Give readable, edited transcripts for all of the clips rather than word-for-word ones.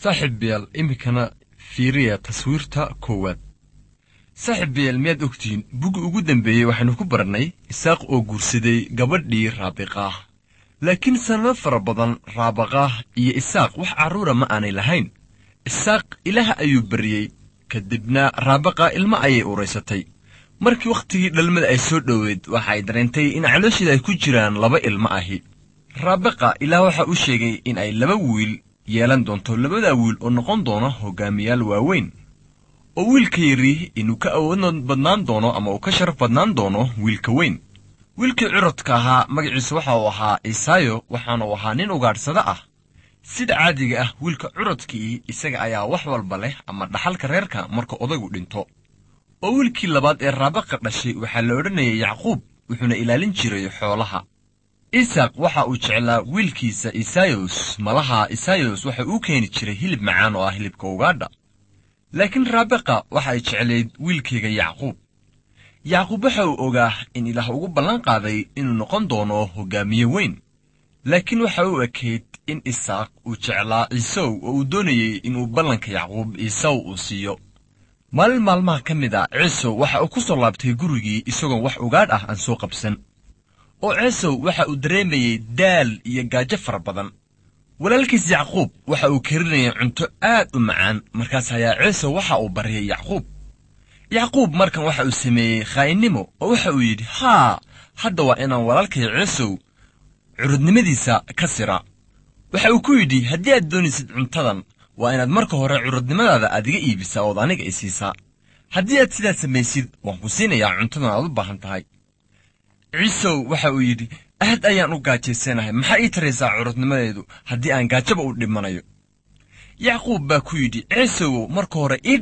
صاحب بيال إمكنا فيريا تصويرتا كواد صاحب بيال مياد أكتين بوغو أغودن بيه وحنو كبرناي إساق أو غورسيدي قبردي رابقاه لكن سنة فربضان رابقاه إيا إساق وح عرورة ما آني لهين إساق إله أيو بريي كدبنا رابقا إلما أي أوريستي markii waqtigii dhalmada ay soo dhaweed waxay dareentay in caloosheeda ay ku jiraan laba ilmo ahi raabaqa ilaa waxa uu sheegay in ay laba wiil yeelan doonto labada wiil oo noqon doona hogaamiyaal waaweyn oo wiilka yari inuu ka awood badnaan doono ama uu ka sharaf badnaan doono wiilka weyn wiilkii curadka ahaa magaciisa waxa uu ahaa Isaayo waxaana uu ahaa nin ugaadhsada ah sida caadiga ah wiilka curadkii isaga ayaa wax walba leh ama dhaxalka reerka marka odaygu dhinto oo wiilkii labaad ee raabaqa dhashay waxa la oranayay Yacquub wuxuuna ilaalin jiray xoolaha Isaaq waxa uu jeclaa wiilkiisa Isaayos malaha Isaayos waxa uu keeni jiray hilib macaan oo ah hilibka ugaadha laakiin raabaqa waxa ay jecleed wiilkiga Yacquub waxa uu ogaa in Ilaah ugu ballan qaaday inuu noqon doono hogaamiye weyn laakiin waxa uu ekeyd in Isaaq uu jeclaa Isaaw oo uu doonayay inuu ballanka Yacquub Isaaw uu siiyo maalmaha ka mid ah Ciisow waxa uu ku soo laabtay gurigii isagoo wax ugaadh ah aan soo qabsan oo Ciisow waxa uu dareemayay daal iyo gaajo fara badan walaalkiis Yacquub waxa uu karinayay cunto aad u macaan markaas ayaa Ciisow waxa uu baryay Yacquub markan waxa uu sameeyay khaainimo oo waxa uu yidhi hadda waa inaan walaalkay Ciisow curudnimadiisa ka sira waxa uu ku yidhi haddii aad doonaysid cuntadan waa inaad marka hore curudnimadaada adiga iibisa oo aniga i siisaa haddii aad sidaas samaysid waan ku siinayaa cuntadan aad u baahan tahay Ciisow waxa uu yidhi aad ayaan u gaajaysanahay maxaa ii taraysaa curudnimadeedu haddii aan gaajaba u dhimanayo Yacquub baa ku yidhi Ciisow marka hore ii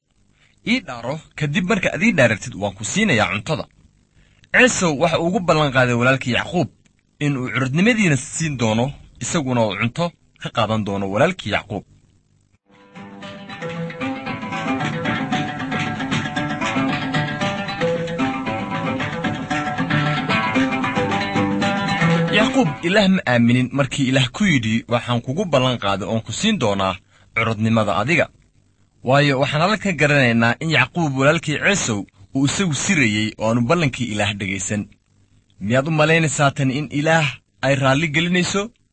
dhaaro kadib marka aad ii dhaaratid waan ku siinayaa cuntada Ciisow waxa uu ugu ballan qaaday walaalkii Yacquub inuu curudnimadiina siin doono isaguna uu cunto ka qaadan doono walaalkii Yacquub Yacquub Ilaah ma aaminin markii Ilaah ku yidhi waxaan kugu ballan qaaday oon ku siin doonaa curudnimada adiga waayo waxaan halka garanaynaa in Yacquub walaalkii Ciisow uu isagu sirayay oo aanu ballankii Ilaah dhageysan miyaad u malaynaysaa tan in Ilaah ay raalli gelinayso